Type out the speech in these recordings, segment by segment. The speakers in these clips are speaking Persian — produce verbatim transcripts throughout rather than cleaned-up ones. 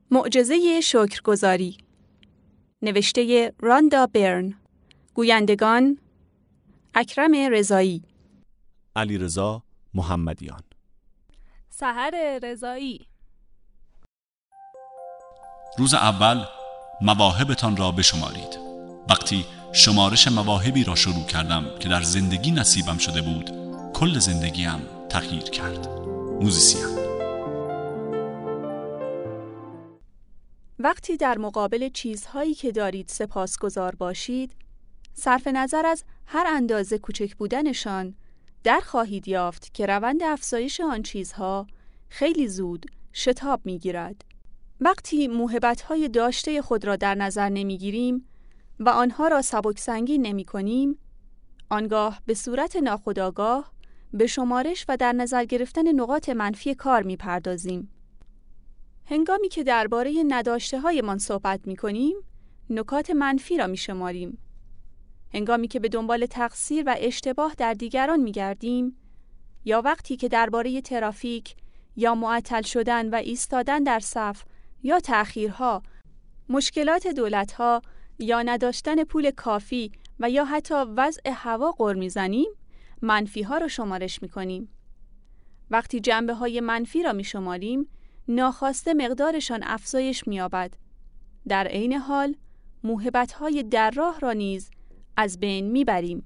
معجزه شکرگزاری، نوشته راندا برن، گویندگان اکرم رضایی، علیرضا محمدیان، سحر رضایی. روز اول مواهبتان را بشمارید. وقتی شمارش مواهبی را شروع کردم که در زندگی نصیبم شده بود، کل زندگیم تغییر کرد. موزیسین. وقتی در مقابل چیزهایی که دارید سپاسگزار باشید، صرف نظر از هر اندازه کوچک بودنشان، در خواهید یافت که روند افزایش آن چیزها خیلی زود شتاب می‌گیرد. وقتی موهبت‌های داشته خود را در نظر نمی‌گیریم و آنها را سبکسنگین نمی‌کنیم، آنگاه به صورت ناخودآگاه به شمارش و در نظر گرفتن نقاط منفی کار می‌پردازیم. هنگامی که درباره نداشته‌هایمان صحبت می‌کنیم، نکات منفی را می‌شماریم. هنگامی که به دنبال تقصیر و اشتباه در دیگران می‌گردیم، یا وقتی که درباره ترافیک یا معطل شدن و ایستادن در صف یا تأخیرها، مشکلات دولت‌ها یا نداشتن پول کافی و یا حتی وضع هوا غر می‌زنیم، منفی‌ها را شمارش می‌کنیم. وقتی جنبه‌های منفی را می‌شماریم، ناخواسته مقدارشان افزایش می‌یابد. در عین حال موهبت‌های در راه را نیز از بین می‌بریم.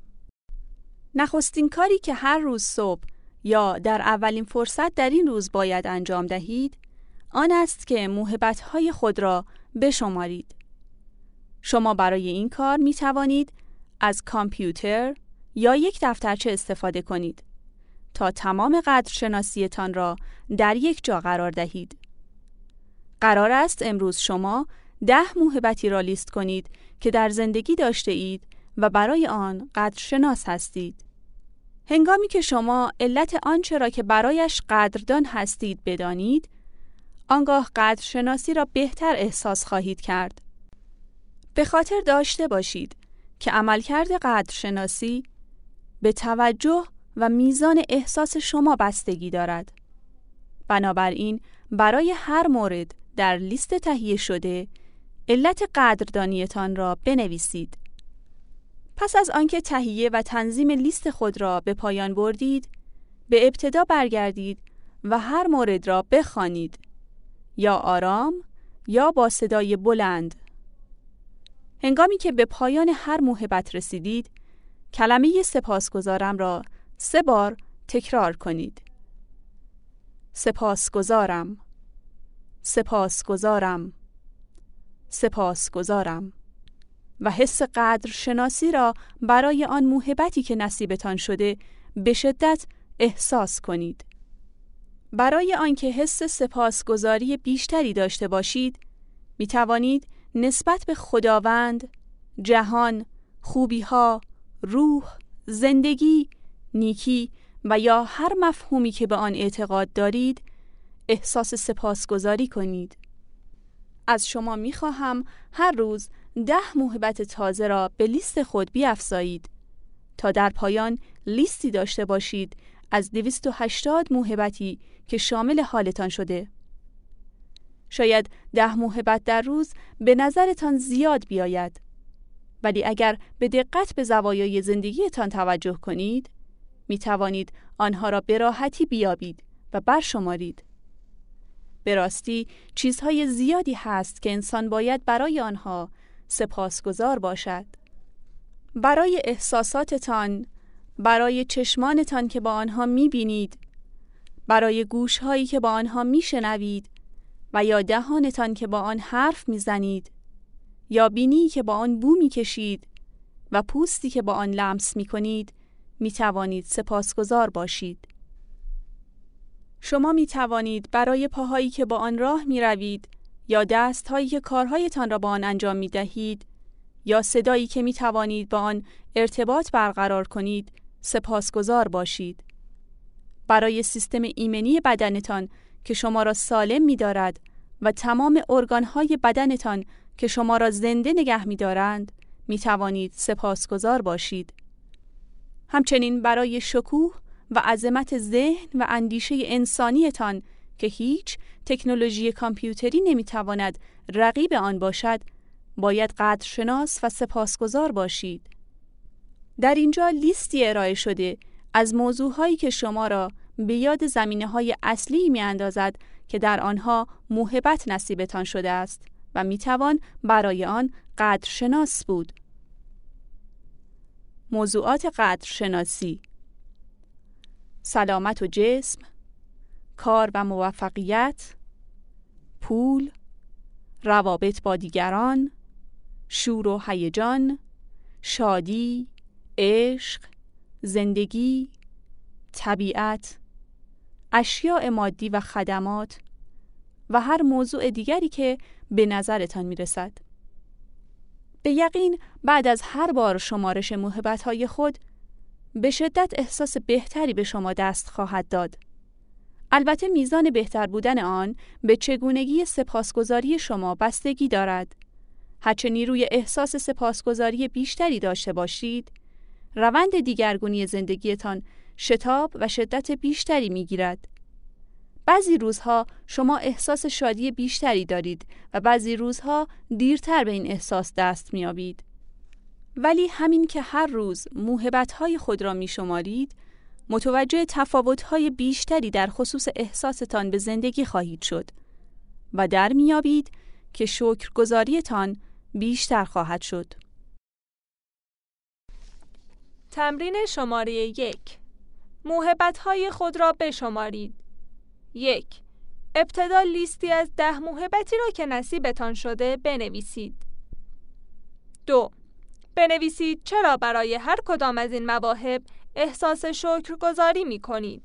نخستین کاری که هر روز صبح یا در اولین فرصت در این روز باید انجام دهید، آن است که موهبت‌های خود را بشمارید. شما برای این کار می‌توانید از کامپیوتر یا یک دفترچه استفاده کنید تا تمام قدرشناسیتان را در یک جا قرار دهید. قرار است امروز شما ده موهبتی را لیست کنید که در زندگی داشته اید و برای آن قدرشناس هستید. هنگامی که شما علت آنچه را که برایش قدردان هستید بدانید، آنگاه قدرشناسی را بهتر احساس خواهید کرد. به خاطر داشته باشید که عملکرد قدرشناسی به توجه و میزان احساس شما بستگی دارد. بنابراین برای هر مورد در لیست تهیه شده، علت قدردانیتان را بنویسید. پس از آنکه تهیه و تنظیم لیست خود را به پایان بردید، به ابتدا برگردید و هر مورد را بخوانید، یا آرام یا با صدای بلند. هنگامی که به پایان هر موهبت رسیدید، کلمه سپاسگزارم را سه بار تکرار کنید. سپاسگزارم، سپاسگزارم، سپاسگزارم و حس قدرشناسی را برای آن موهبتی که نصیبتان شده به شدت احساس کنید. برای آنکه حس سپاسگزاری بیشتری داشته باشید، می توانید نسبت به خداوند، جهان، خوبی‌ها، روح، زندگی، نیکی و یا هر مفهومی که به آن اعتقاد دارید، احساس سپاسگزاری کنید. از شما می خواهم هر روز ده موهبت تازه را به لیست خود بیفزایید تا در پایان لیستی داشته باشید از دویست و هشتاد موهبتی که شامل حالتان شده. شاید ده موهبت در روز به نظرتان زیاد بیاید، ولی اگر به دقت به زوایای زندگیتان توجه کنید، می توانید آنها را به راحتی بیابید و برشمارید. به راستی چیزهای زیادی هست که انسان باید برای آنها سپاسگزار باشد. برای احساساتتان، برای چشمانتان که با آنها می بینید، برای گوشهایی که با آنها می شنوید و یا دهانتان که با آن حرف می زنید، یا بینی که با آن بو می کشید و پوستی که با آن لمس می کنید، می توانید سپاسگزار باشید. شما می توانید برای پاهایی که با آن راه می روید، یا دستهایی که کارهایتان را با آن انجام می دهید، یا صدایی که می توانید با آن ارتباط برقرار کنید، سپاسگزار باشید. برای سیستم ایمنی بدنتان که شما را سالم می دارد و تمام ارگانهای بدنتان که شما را زنده نگه می دارند، می توانید سپاسگزار باشید. همچنین برای شکوه و عظمت ذهن و اندیشه انسانیتان که هیچ تکنولوژی کامپیوتری نمیتواند رقیب آن باشد، باید قدرشناس و سپاسگزار باشید. در اینجا لیستی ارائه شده از موضوعهایی که شما را به یاد زمینه‌های اصلی می‌اندازد که در آنها موهبت نصیبتان شده است و می‌توان برای آن قدرشناس بود. موضوعات قدرشناسی: سلامت و جسم، کار و موفقیت، پول، روابط با دیگران، شور و هیجان، شادی، عشق، زندگی، طبیعت، اشیاء مادی و خدمات و هر موضوع دیگری که به نظرتان میرسد. به یقین بعد از هر بار شمارش موهبت‌های خود به شدت احساس بهتری به شما دست خواهد داد. البته میزان بهتر بودن آن به چگونگی سپاسگزاری شما بستگی دارد. هرچه نیروی احساس سپاسگزاری بیشتری داشته باشید، روند دیگرگونی زندگیتان شتاب و شدت بیشتری میگیرد. بعضی روزها شما احساس شادی بیشتری دارید و بعضی روزها دیرتر به این احساس دست میابید. ولی همین که هر روز موهبت‌های خود را میشمارید، متوجه تفاوت‌های بیشتری در خصوص احساستان به زندگی خواهید شد و در میابید که شکرگزاریتان بیشتر خواهد شد. تمرین شماره یک. موهبت‌های خود را بشمارید. یک. ابتدا لیستی از ده موهبتی را که نصیبتان شده بنویسید. دو. بنویسید چرا برای هر کدام از این مواهب احساس شکرگزاری می کنید.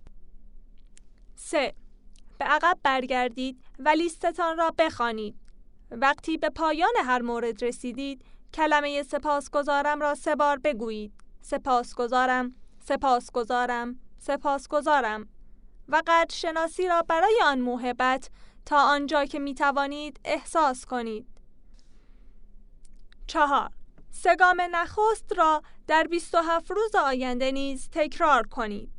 سه. به عقب برگردید و لیستتان را بخوانید. وقتی به پایان هر مورد رسیدید، کلمه سپاسگزارم را سه بار بگویید. سپاسگزارم، سپاسگزارم، سپاسگزارم و قدرشناسی را برای آن موهبت تا آنجا که می توانید احساس کنید. چهار. سگام نخست را در بیست و هفت روز آینده نیز تکرار کنید.